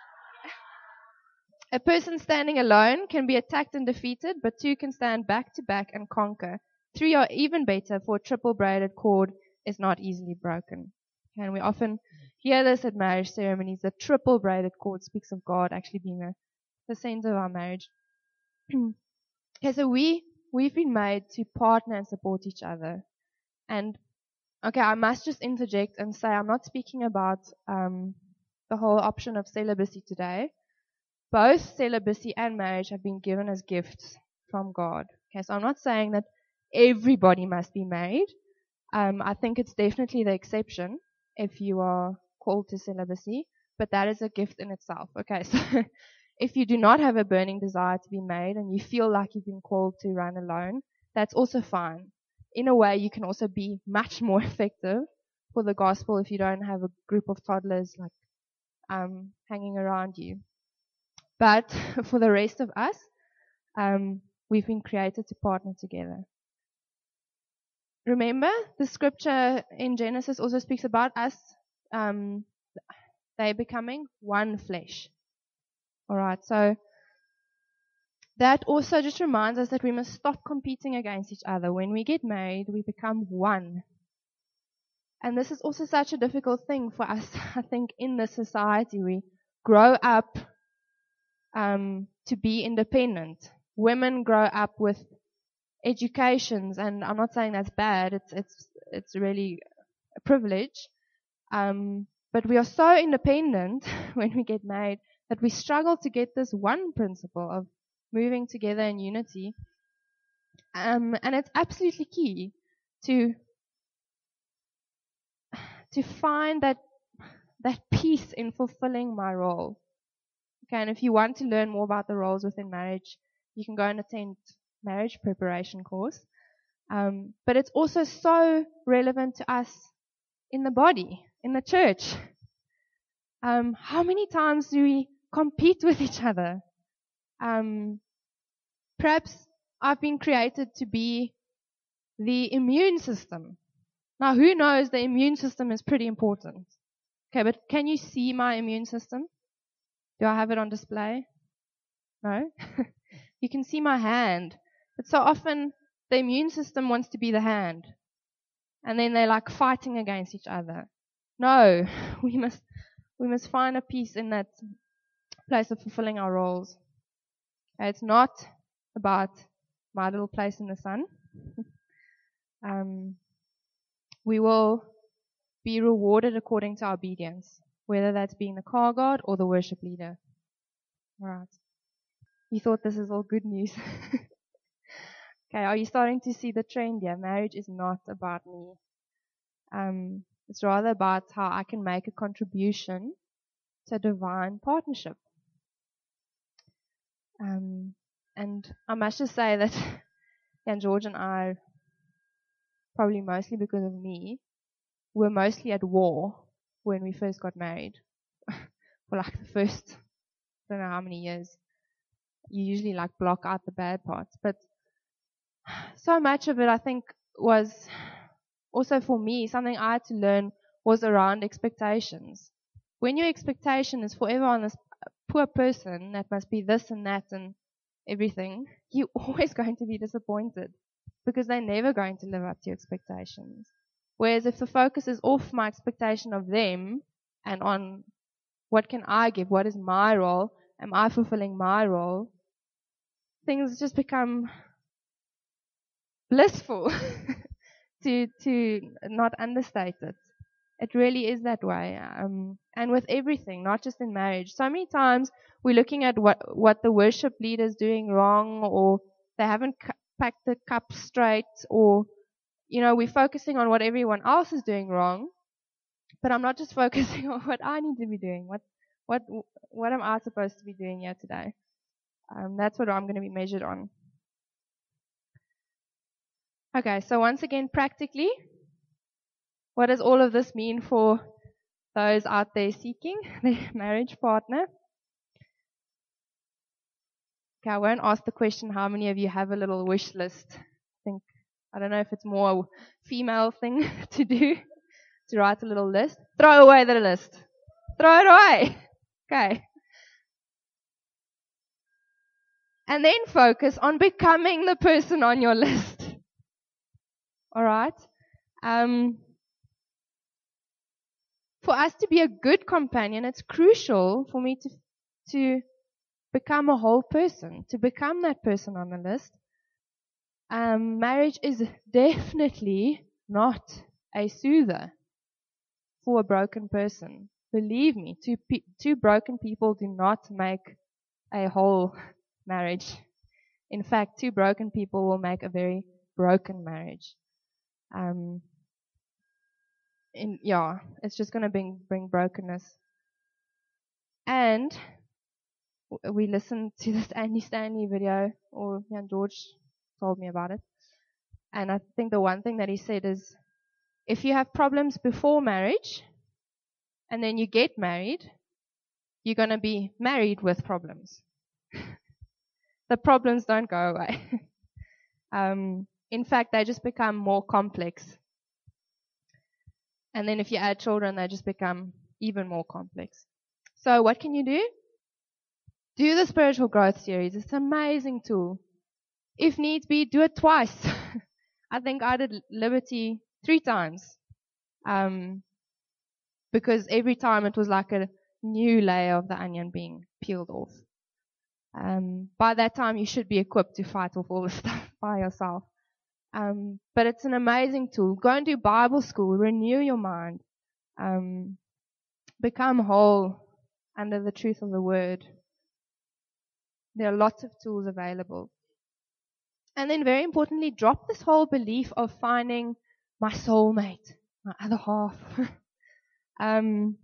A person standing alone can be attacked and defeated, but two can stand back to back and conquer. Three are even better, for a triple braided cord is not easily broken. And we often hear this at marriage ceremonies. The triple braided cord speaks of God actually being the, the center of our marriage. Okay, so we, we've been made to partner and support each other. And, okay, I must just interject and say I'm not speaking about um, the whole option of celibacy today. Both celibacy and marriage have been given as gifts from God. Okay, so I'm not saying that everybody must be married. Um, I think it's definitely the exception if you are called to celibacy, but that is a gift in itself. Okay, so if you do not have a burning desire to be married and you feel like you've been called to run alone, that's also fine. In a way, you can also be much more effective for the gospel if you don't have a group of toddlers like um, hanging around you. But for the rest of us, um, we've been created to partner together. Remember, the scripture in Genesis also speaks about us, um, they becoming one flesh. Alright, so that also just reminds us that we must stop competing against each other. When we get married, we become one. And this is also such a difficult thing for us, I think, in this society. We grow up um, to be independent. Women grow up with educations, and I'm not saying that's bad. It's it's it's really a privilege. Um, but we are so independent when we get married that we struggle to get this one principle of moving together in unity. Um, and it's absolutely key to to find that that peace in fulfilling my role. Okay, and if you want to learn more about the roles within marriage, you can go and attend marriage preparation course. Um, but it's also so relevant to us in the body, in the church. Um, how many times do we compete with each other? Um, perhaps I've been created to be the immune system. Now, who knows the immune system is pretty important? Okay, but can you see my immune system? Do I have it on display? No? You can see my hand. But so often the immune system wants to be the hand. And then they're like fighting against each other. No, we must we must find a peace in that place of fulfilling our roles. Okay, it's not about my little place in the sun. um, we will be rewarded according to our obedience, whether that's being the car guard or the worship leader. All right. You thought this is all good news. Okay, are you starting to see the trend here? Marriage is not about me. Um, it's rather about how I can make a contribution to a divine partnership. Um, and I must just say that Jan George and I, probably mostly because of me, were mostly at war when we first got married. For like the first, I don't know how many years. You usually like block out the bad parts. But so much of it, I think, was also for me, something I had to learn was around expectations. When your expectation is forever on this poor person that must be this and that and everything, you're always going to be disappointed because they're never going to live up to your expectations. Whereas if the focus is off my expectation of them and on what can I give, what is my role, am I fulfilling my role, things just become blissful. to to not understate it. It really is that way. Um, and with everything, not just in marriage. So many times we're looking at what, what the worship leader is doing wrong, or they haven't cu- packed the cup straight, or, you know, we're focusing on what everyone else is doing wrong. But I'm not just focusing on what I need to be doing. What what what am I supposed to be doing here today? Um, that's what I'm going to be measured on. Okay, so once again, practically, what does all of this mean for those out there seeking their marriage partner? Okay, I won't ask the question, how many of you have a little wish list? I think, I don't know if it's more a female thing to do, to write a little list. Throw away the list. Throw it away. Okay. And then focus on becoming the person on your list. Alright? Um, for us to be a good companion, it's crucial for me to, to become a whole person, to become that person on the list. Um, marriage is definitely not a soother for a broken person. Believe me, two, pe- two broken people do not make a whole marriage. In fact, two broken people will make a very broken marriage. Um, in, yeah, it's just going to bring, bring brokenness. And we listened to this Andy Stanley video, or Jan George told me about it. And I think the one thing that he said is, if you have problems before marriage, and then you get married, you're going to be married with problems. the problems don't go away. um, in fact, they just become more complex. And then if you add children, they just become even more complex. So what can you do? Do the spiritual growth series. It's an amazing tool. If needs be, do it twice. I think I did Liberty three times. Um, because every time it was like a new layer of the onion being peeled off. Um, by that time, you should be equipped to fight off all the stuff by yourself. Um, but it's an amazing tool. Go and do Bible school. Renew your mind. Um, become whole under the truth of the Word. There are lots of tools available. And then very importantly, drop this whole belief of finding my soulmate, my other half. um,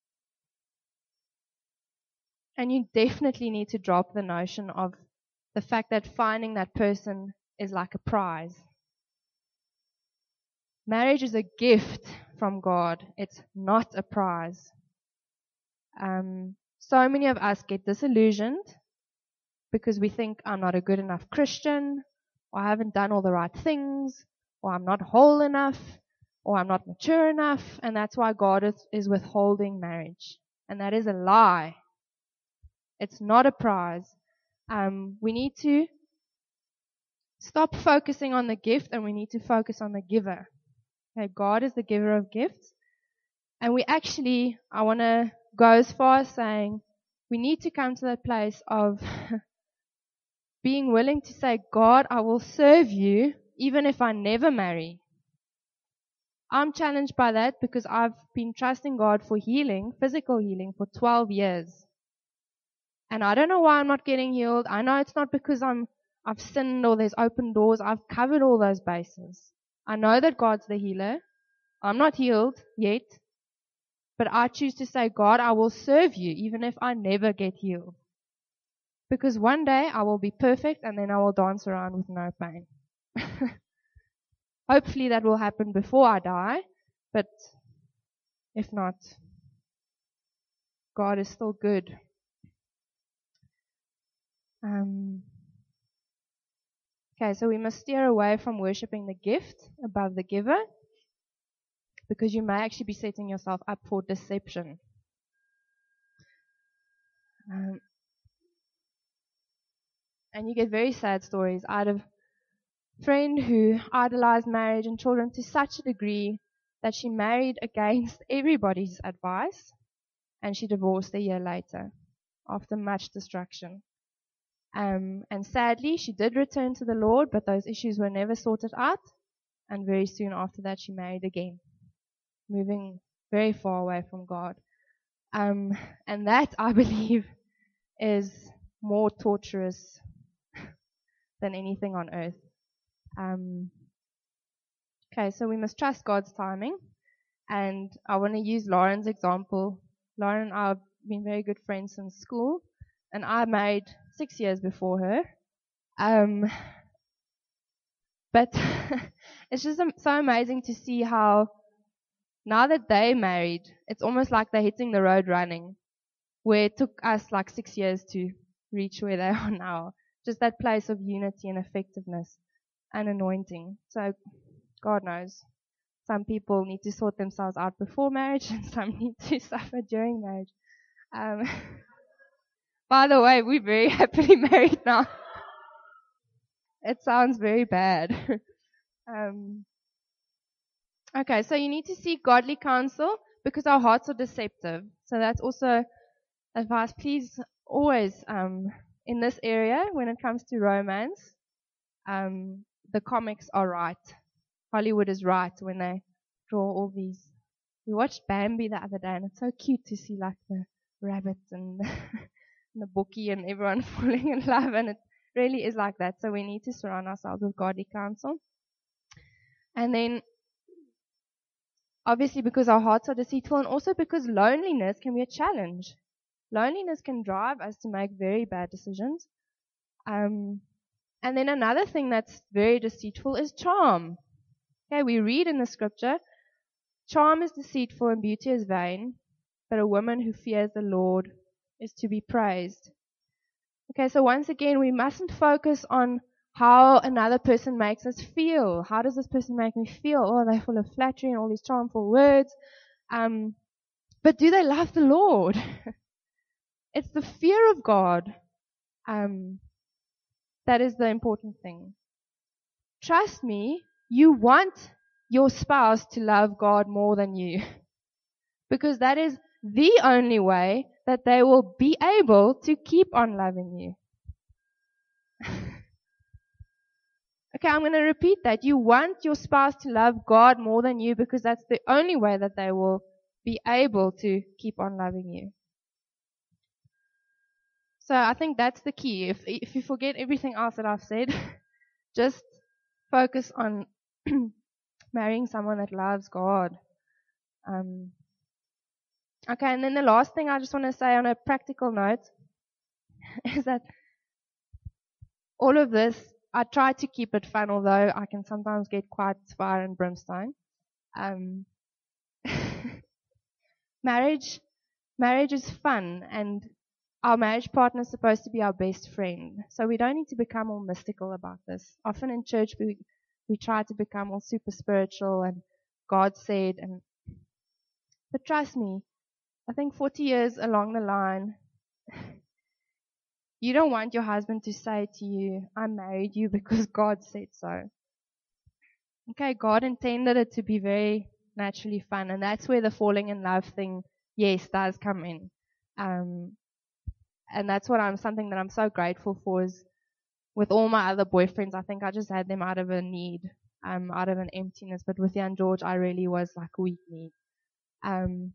and you definitely need to drop the notion of the fact that finding that person is like a prize. Marriage is a gift from God. It's not a prize. Um, so many of us get disillusioned because we think I'm not a good enough Christian, or I haven't done all the right things, or I'm not whole enough, or I'm not mature enough, and that's why God is, is withholding marriage. And that is a lie. It's not a prize. Um, we need to stop focusing on the gift, and we need to focus on the giver. Okay, God is the giver of gifts. And we actually, I want to go as far as saying, we need to come to that place of being willing to say, God, I will serve you even if I never marry. I'm challenged by that because I've been trusting God for healing, physical healing, for twelve years. And I don't know why I'm not getting healed. I know it's not because I'm, I've sinned or there's open doors. I've covered all those bases. I know that God's the healer. I'm not healed yet. But I choose to say, God, I will serve you even if I never get healed. Because one day I will be perfect and then I will dance around with no pain. Hopefully that will happen before I die, but if not, God is still good. Um, okay, so we must steer away from worshipping the gift above the giver, because you may actually be setting yourself up for deception. Um, and you get very sad stories out of friend who idolized marriage and children to such a degree that she married against everybody's advice and she divorced a year later after much destruction. Um, and sadly, she did return to the Lord, but those issues were never sorted out. And very soon after that, she married again, moving very far away from God. Um, and that, I believe, is more torturous than anything on earth. Um, okay, so we must trust God's timing. And I want to use Lauren's example. Lauren and I have been very good friends since school. And I married six years before her. Um, but it's just so amazing to see how now that they married, it's almost like they're hitting the road running, where it took us like six years to reach where they are now. Just that place of unity and effectiveness and anointing. So God knows. Some people need to sort themselves out before marriage and some need to suffer during marriage. Um, by the way, we're very happily married now. It sounds very bad. um, okay, so you need to seek godly counsel because our hearts are deceptive. So that's also advice. Please always, um, in this area, when it comes to romance, um, the comics are right. Hollywood is right when they draw all these. We watched Bambi the other day, and it's so cute to see like the rabbit and the, and the bookie and everyone falling in love, and it really is like that. So we need to surround ourselves with godly counsel. And then, obviously, because our hearts are deceitful, and also because loneliness can be a challenge. Loneliness can drive us to make very bad decisions. Um, and then another thing that's very deceitful is charm. Okay, we read in the scripture, charm is deceitful and beauty is vain, but a woman who fears the Lord is to be praised. Okay, so once again, we mustn't focus on how another person makes us feel. How does this person make me feel? Oh, they're full of flattery and all these charmful words. Um, but do they love the Lord? It's the fear of God. Um, that is the important thing. Trust me, you want your spouse to love God more than you. Because that is the only way that they will be able to keep on loving you. Okay, I'm going to repeat that. You want your spouse to love God more than you because that's the only way that they will be able to keep on loving you. So I think that's the key. If if you forget everything else that I've said, just focus on marrying someone that loves God. Um, okay, and then the last thing I just want to say on a practical note is that all of this, I try to keep it fun, although I can sometimes get quite fire and brimstone. Um, marriage, marriage is fun, and our marriage partner is supposed to be our best friend. So we don't need to become all mystical about this. Often in church, we we try to become all super spiritual and God said, and but trust me, I think forty years along the line, you don't want your husband to say to you, I married you because God said so. Okay, God intended it to be very naturally fun, and that's where the falling in love thing, yes, does come in. Um, and that's what I'm, something that I'm so grateful for is with all my other boyfriends, I think I just had them out of a need, um, out of an emptiness, but with Jan George, I really was like a weak need. Um,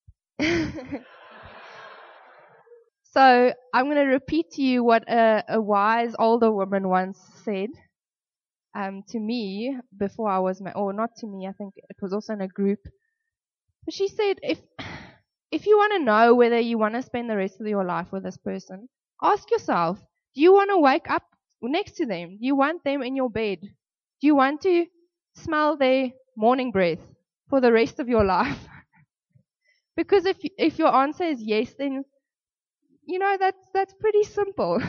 so I'm going to repeat to you what a, a wise older woman once said um, to me before I was, ma- or not to me, I think it was also in a group. But she said, if if you want to know whether you want to spend the rest of your life with this person, ask yourself, do you want to wake up next to them? Do you want them in your bed? Do you want to smell their morning breath for the rest of your life? Because if if your answer is yes, then you know that's that's pretty simple.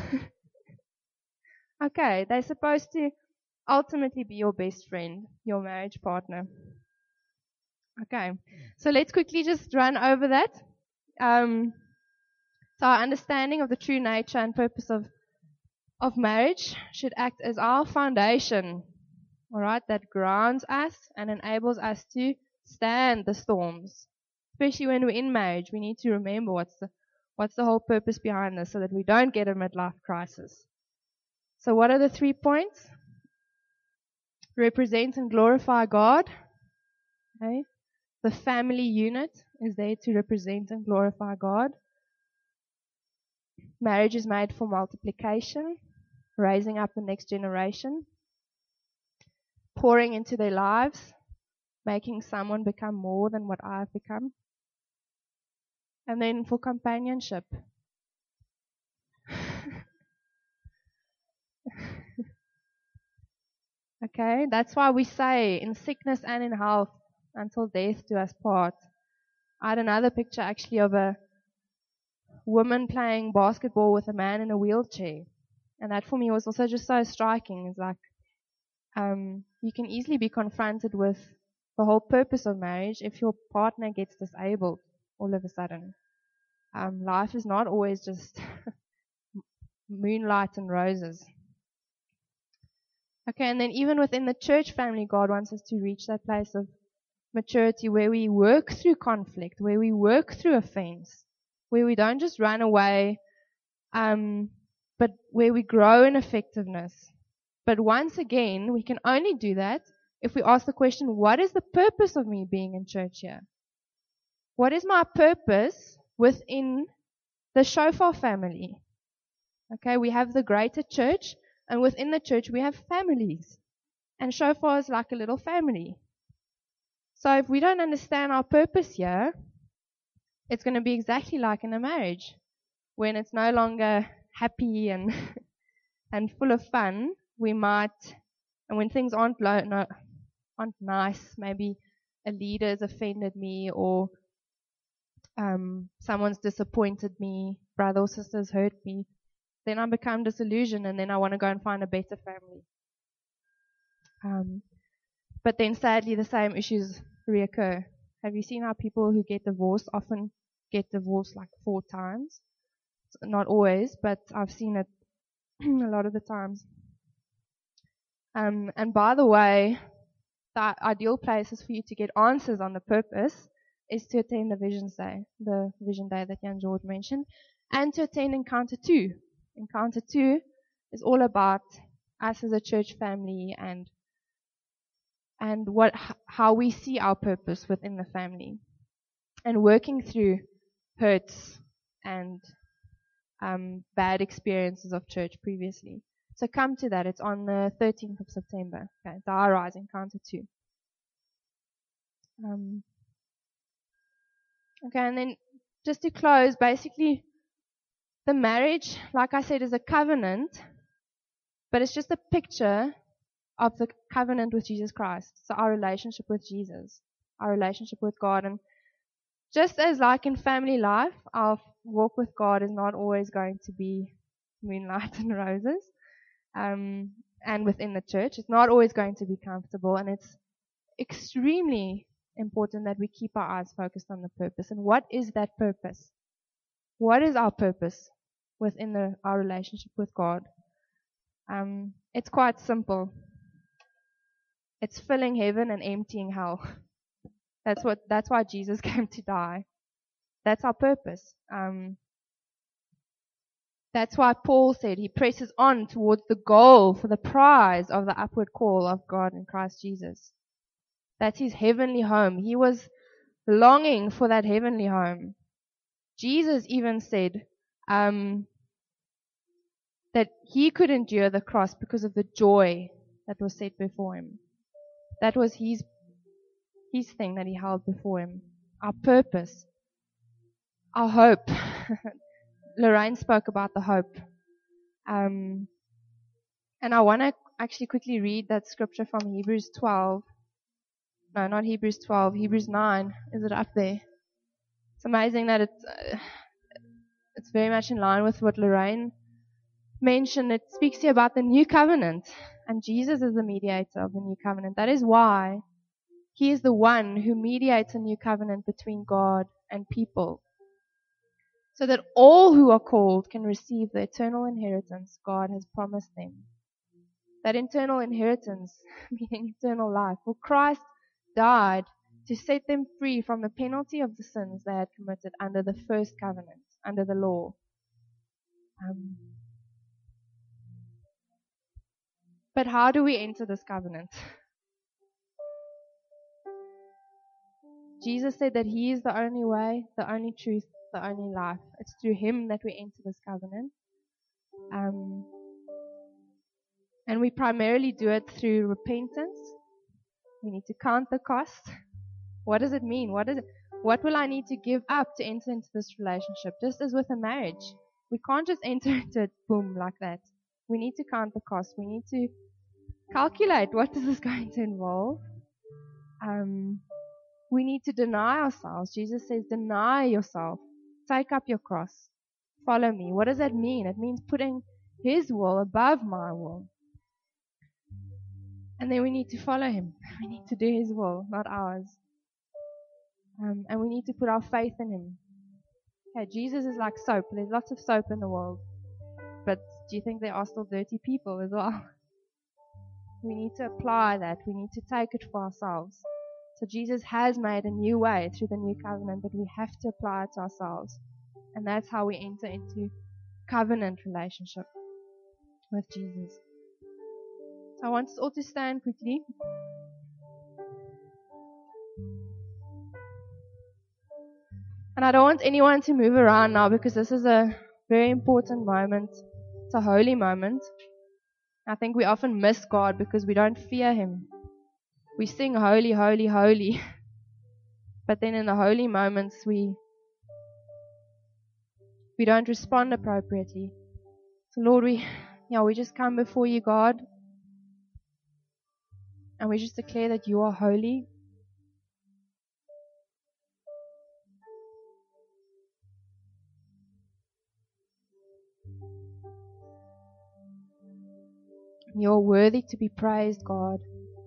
Okay, they're supposed to ultimately be your best friend, your marriage partner. Okay, so let's quickly just run over that. Um, so our understanding of the true nature and purpose of of marriage should act as our foundation, all right, that grounds us and enables us to stand the storms. Especially when we're in marriage, we need to remember what's the what's the whole purpose behind this so that we don't get a midlife crisis. So what are the three points? Represent and glorify God. Okay. The family unit is there to represent and glorify God. Marriage is made for multiplication, raising up the next generation, pouring into their lives, making someone become more than what I've become. And then for companionship. Okay, that's why we say in sickness and in health, until death do us part. I had another picture actually of a woman playing basketball with a man in a wheelchair. And that for me was also just so striking. It's like, um, you can easily be confronted with the whole purpose of marriage if your partner gets disabled all of a sudden. Um, life is not always just moonlight and roses. Okay, and then even within the church family, God wants us to reach that place of maturity where we work through conflict, where we work through offense, where we don't just run away, um, but where we grow in effectiveness. But once again, we can only do that if we ask the question, what is the purpose of me being in church here? What is my purpose within the Shofar family? Okay, we have the greater church, and within the church we have families. And Shofar is like a little family. So if we don't understand our purpose here, it's going to be exactly like in a marriage, when it's no longer happy and and full of fun. We might, and when things aren't lo- no, aren't nice, maybe a leader's offended me, or um, someone's disappointed me, brother or sister's hurt me. then I become disillusioned, and then I want to go and find a better family. Um, but then sadly, the same issues reoccur. Have you seen how people who get divorced often get divorced like four times? Not always, but I've seen it a lot of the times. Um, and by the way, the ideal places for you to get answers on the purpose is to attend the Vision Day, the Vision Day that Jan George mentioned, and to attend Encounter two. Encounter two is all about us as a church family and and what how we see our purpose within the family, and working through hurts and um, bad experiences of church previously. So come to that. It's on the thirteenth of September. Okay, Dai Rise Encounter two. Um, okay, and then just to close, basically, the marriage, like I said, is a covenant, but it's just a picture of the covenant with Jesus Christ. So our relationship with Jesus, our relationship with God. And just as like in family life, our walk with God is not always going to be moonlight and roses. Um, and within the church, it's not always going to be comfortable, and it's extremely important that we keep our eyes focused on the purpose. And what is that purpose? What is our purpose within the, our relationship with God? Um, it's quite simple. It's filling heaven and emptying hell. That's what. That's why Jesus came to die. That's our purpose. Um, that's why Paul said he presses on towards the goal for the prize of the upward call of God in Christ Jesus. That's his heavenly home. He was longing for that heavenly home. Jesus even said um, that he could endure the cross because of the joy that was set before him. That was his his thing that he held before him. Our purpose, our hope. Lorraine spoke about the hope. Um, and I want to actually quickly read that scripture from Hebrews twelve. No, not Hebrews twelve. Hebrews nine. Is it up there? It's amazing that it's, uh, it's very much in line with what Lorraine mentioned. It speaks here about the new covenant. And Jesus is the mediator of the new covenant. That is why he is the one who mediates a new covenant between God and people, so that all who are called can receive the eternal inheritance God has promised them. That eternal inheritance, meaning eternal life. For Christ died to set them free from the penalty of the sins they had committed under the first covenant, under the law. Um, but how do we enter this covenant? Jesus said that he is the only way, the only truth, the only life. It's through him that we enter this covenant. Um, and we primarily do it through repentance. We need to count the cost. What does it mean? What is it? What will I need to give up to enter into this relationship? Just as with a marriage. We can't just enter into it, boom, like that. We need to count the cost. We need to calculate what is this going to involve. Um, we need to deny ourselves. Jesus says, deny yourself. Take up your cross. Follow me. What does that mean? It means putting his will above my will. And then we need to follow him. We need to do his will, not ours. Um, and we need to put our faith in him. Okay, Jesus is like soap. There's lots of soap in the world. But do you think there are still dirty people as well? We need to apply that. We need to take it for ourselves. So Jesus has made a new way through the new covenant, but we have to apply it to ourselves. And that's how we enter into covenant relationship with Jesus. So I want us all to stand quickly. And I don't want anyone to move around now, because this is a very important moment. It's a holy moment. I think we often miss God because we don't fear him. We sing holy, holy, holy. But then in the holy moments we we don't respond appropriately. So Lord, we yeah, we just come before you, God. And we just declare that you are holy. You're worthy to be praised, God.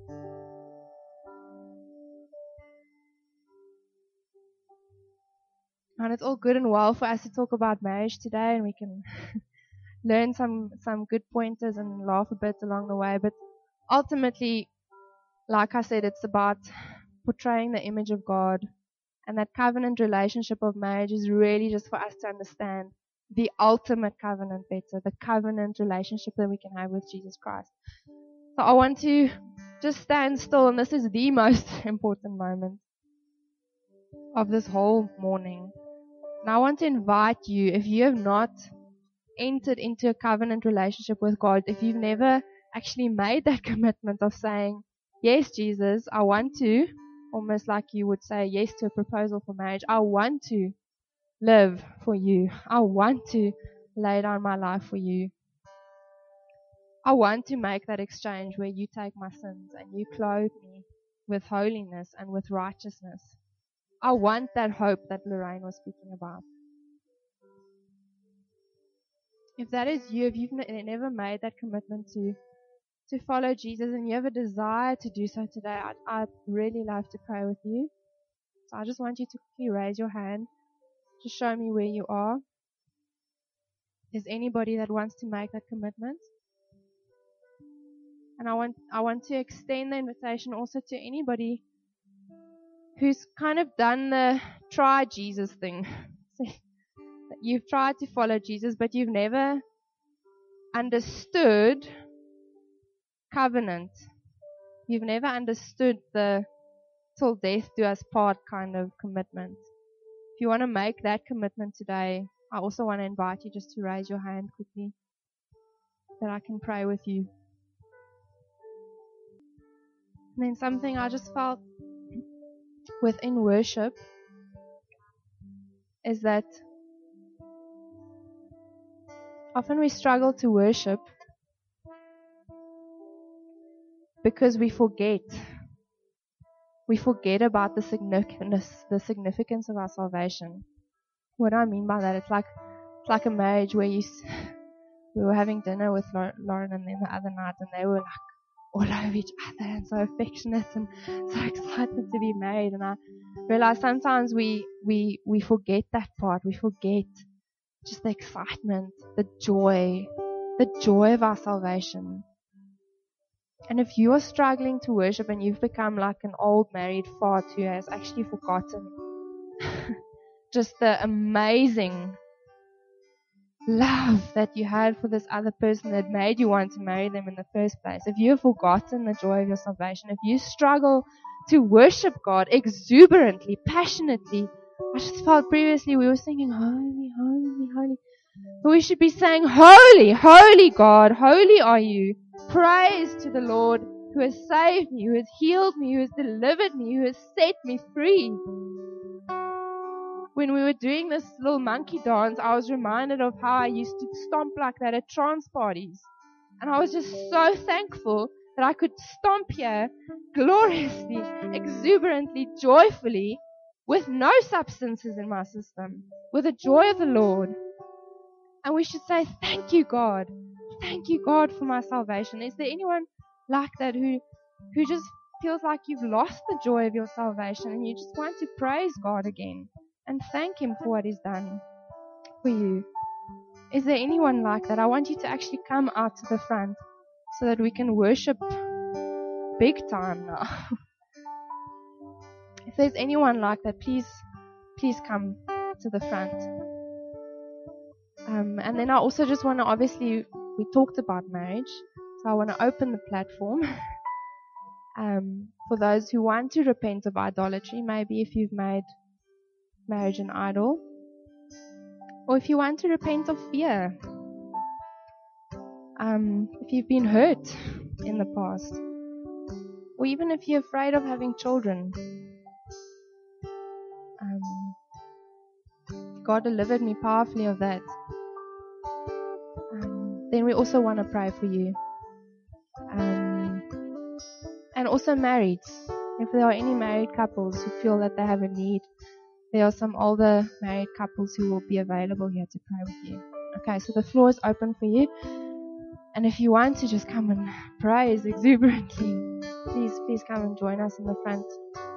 And it's all good and well for us to talk about marriage today, and we can learn some, some good pointers and laugh a bit along the way. But ultimately, like I said, it's about portraying the image of God. And that covenant relationship of marriage is really just for us to understand the ultimate covenant better, the covenant relationship that we can have with Jesus Christ. So I want to just stand still, and this is the most important moment of this whole morning. And I want to invite you, if you have not entered into a covenant relationship with God, if you've never actually made that commitment of saying, yes, Jesus, I want to, almost like you would say yes to a proposal for marriage, I want to live for you. I want to lay down my life for you. I want to make that exchange where you take my sins and you clothe me with holiness and with righteousness. I want that hope that Lorraine was speaking about. If that is you, if you've ne- never made that commitment to to follow Jesus and you have a desire to do so today, I'd, I'd really love to pray with you. So I just want you to quickly raise your hand to show me where you are. Is anybody that wants to make that commitment? And I want I want to extend the invitation also to anybody who's kind of done the try Jesus thing. You've tried to follow Jesus, but you've never understood covenant. You've never understood the till death do us part kind of commitment. If you want to make that commitment today, I also want to invite you just to raise your hand quickly, that I can pray with you. And then something I just felt within worship is that often we struggle to worship because we forget. We forget about the significance, the significance of our salvation. What do I mean by that? It's like it's like a marriage where you. We were having dinner with Lauren and them the other night, and they were like all over each other and so affectionate and so excited to be married. And I realized sometimes we we we forget that part. We forget just the excitement, the joy, the joy of our salvation. And if you are struggling to worship and you've become like an old married fart who has actually forgotten just the amazing love that you had for this other person that made you want to marry them in the first place, if you have forgotten the joy of your salvation, if you struggle to worship God exuberantly, passionately, I just felt previously we were singing holy, holy, holy. But we should be saying holy, holy God, holy are you. Praise to the Lord who has saved me, who has healed me, who has delivered me, who has set me free. When we were doing this little monkey dance, I was reminded of how I used to stomp like that at trance parties. And I was just so thankful that I could stomp here gloriously, exuberantly, joyfully, with no substances in my system, with the joy of the Lord. And we should say, thank you, God. Thank you, God, for my salvation. Is there anyone like that who, who just feels like you've lost the joy of your salvation and you just want to praise God again and thank Him for what He's done for you? Is there anyone like that? I want you to actually come out to the front so that we can worship big time now. If there's anyone like that, please, please come to the front. Um, and then I also just want to, obviously, we talked about marriage, so I want to open the platform um, for those who want to repent of idolatry. Maybe if you've made marriage an idol, or if you want to repent of fear, um, if you've been hurt in the past, or even if you're afraid of having children. Um, God delivered me powerfully of that. Um, then we also want to pray for you. Um, and also marrieds. If there are any married couples who feel that they have a need, there are some older married couples who will be available here to pray with you. Okay, so the floor is open for you. And if you want to just come and praise exuberantly, please, please come and join us in the front.